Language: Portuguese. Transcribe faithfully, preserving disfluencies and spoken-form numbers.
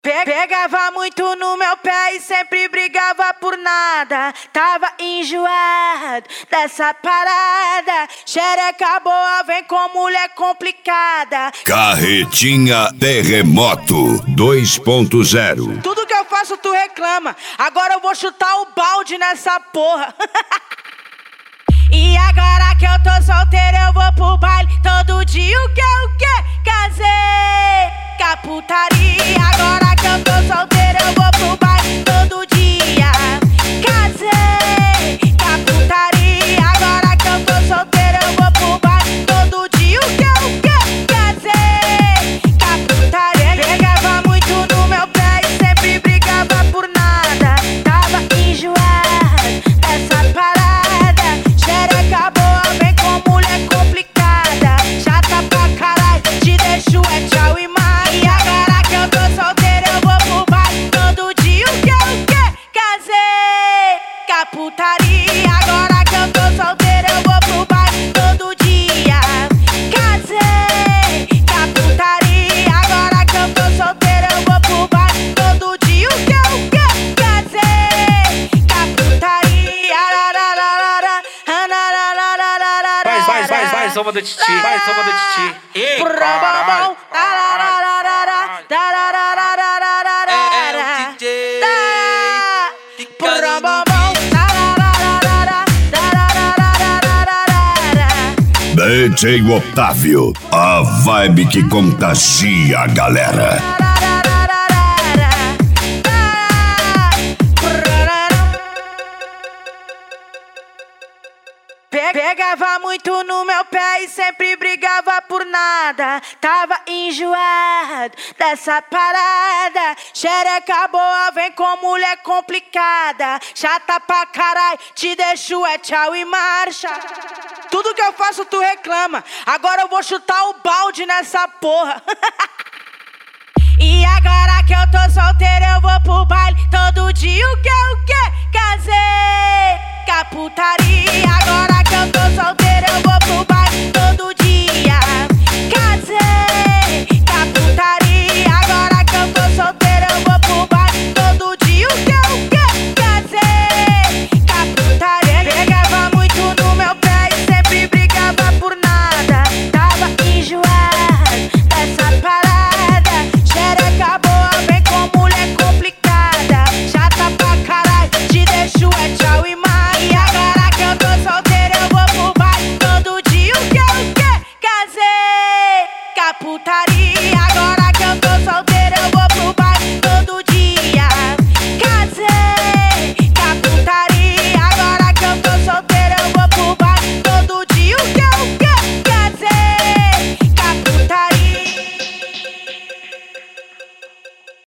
Pegava muito no meu pé e sempre brigava por nada. Tava enjoado dessa parada. Xereca boa vem com mulher complicada. Carretinha Terremoto dois ponto zero. Tudo que eu faço tu reclama. Agora eu vou chutar o balde nessa porra. E agora que eu tô solteira eu vou pro baile todo dia. O que, o que? Casei com a putaria. Agora que eu tô solteira eu vou pro baile todo dia. Casei com a putaria. Agora que eu tô solteira eu vou pro baile todo dia. O que, o que? Casei com a putaria. Pegava muito no meu pé e sempre brigava por nada. Tava enjoado dessa parada. Xereca boa vem com mulher complicada. Chata pra caralho, te deixo é tchau e mais. E agora que eu tô solteira eu vou pro baile todo dia. O que, o que? Casei com a putaria. Agora que eu tô solteira eu vou pro baile todo dia. Casei com a putaria. Agora que eu tô solteira eu vou pro baile todo dia. O que, o que? Casei com a putaria. Vai, vai, vai, vai, soma do Titi, vai, soma do Titi. Ei, caralho. É o D J D J Otávio, a vibe que contagia a galera. Pegava muito no meu pé e sempre brigava por nada. Tava enjoado dessa parada. Xereca boa vem com mulher complicada. Chata pra caralho, te deixo é tchau e marcha. Tudo que eu faço tu reclama. Agora eu vou chutar o balde nessa porra. E agora que eu tô solteira eu vou pro baile todo dia. O que?